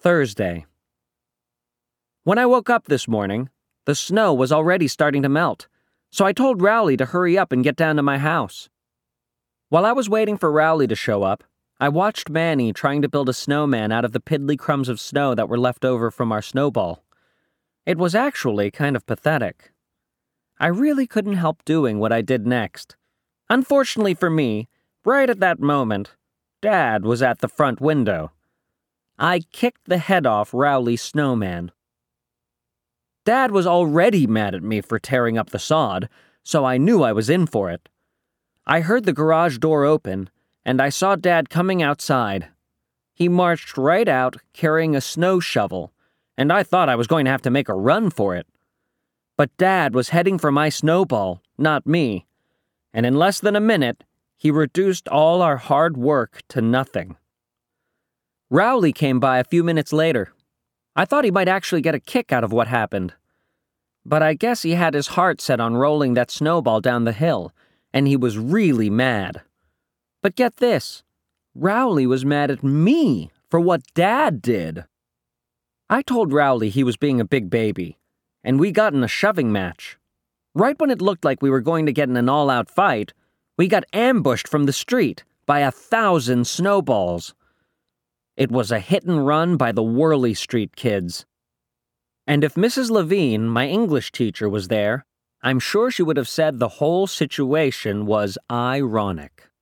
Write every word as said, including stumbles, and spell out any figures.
Thursday. When I woke up this morning, the snow was already starting to melt, so I told Rowley to hurry up and get down to my house. While I was waiting for Rowley to show up, I watched Manny trying to build a snowman out of the piddly crumbs of snow that were left over from our snowball. It was actually kind of pathetic. I really couldn't help doing what I did next. Unfortunately for me, right at that moment, Dad was at the front window. I kicked the head off Rowley's snowman. Dad was already mad at me for tearing up the sod, so I knew I was in for it. I heard the garage door open, and I saw Dad coming outside. He marched right out carrying a snow shovel, and I thought I was going to have to make a run for it. But Dad was heading for my snowball, not me, and in less than a minute, he reduced all our hard work to nothing. Rowley came by a few minutes later. I thought he might actually get a kick out of what happened. But I guess he had his heart set on rolling that snowball down the hill, and he was really mad. But get this, Rowley was mad at me for what Dad did. I told Rowley he was being a big baby, and we got in a shoving match. Right when it looked like we were going to get in an all-out fight, we got ambushed from the street by a thousand snowballs. It was a hit and run by the Worley Street kids. And if Missus Levine, my English teacher, was there, I'm sure she would have said the whole situation was ironic.